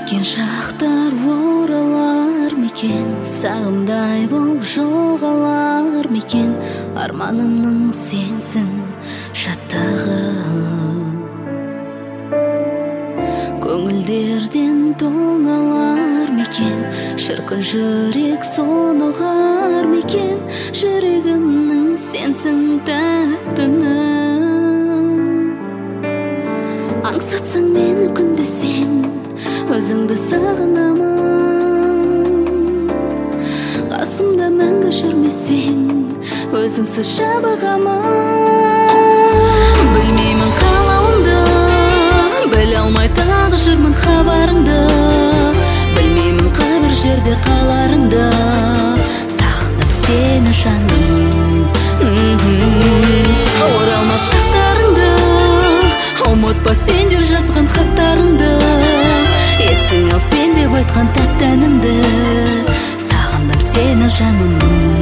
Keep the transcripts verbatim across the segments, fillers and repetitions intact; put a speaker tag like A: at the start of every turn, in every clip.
A: Өткен шақтар оралар мекен, сағымдай болып жоғалар мекен. Арманымның сенсің шаттығы, көңілдерден тоңалар мекен. Шіркін жүрек соғар мекен, жүрегімнің сенсің тәттіні. Аңсатсаң мені күнде сен, өзіңді сағынамын. Қасымда мәңгі жүрмесең, өзіңсіз жабығамын. Білмеймін қалауымды, біле алмай тағы жүрмін хабарыңды. Білмеймін қай бір жерде қаларыңды, сағындым сені жаным. Оралма шақтарыңды, ұмытпа сен деп жазған хаттарыңды. Есің ал сен деп айтқан тәтті әнімді, сағындым сені жаным.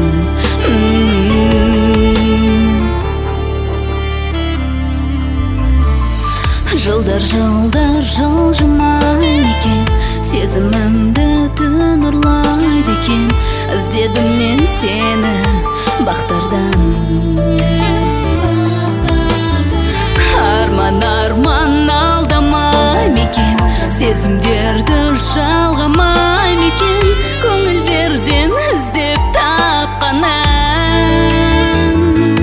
A: Жылдар жылдар жылжымай екен, сезімімді түн ұрлайды екен. Іздедім мен сені бақтардан, арман арман алдамай мекен, сезімдерді жалғамай мекен. Көңілдерден іздеп тапқан ән.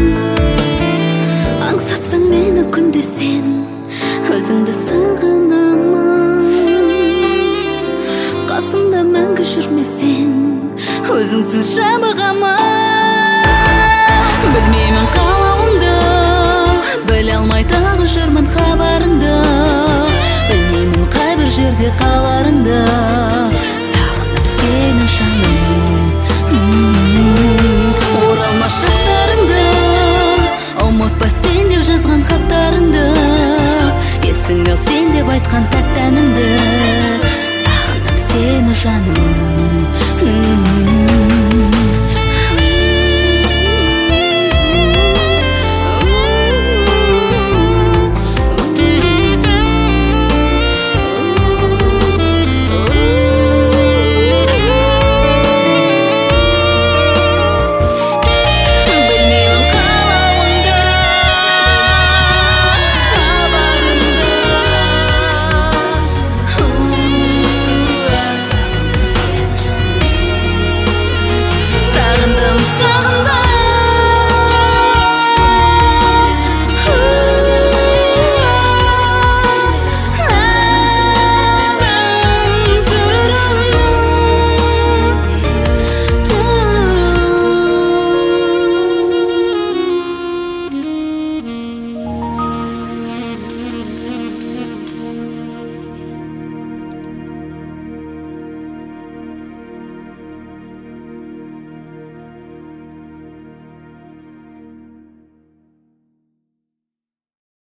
A: Аңсатсаң мені күнде сен, өзіңді сағынамын. Қасымда мәңгі жүрмесең, өзіңсіз жабығамын. Білмеймін қалауымды, біле алмай тағы жүрмін хабарыңды. Білмеймін қай бір жерде қаларыңды,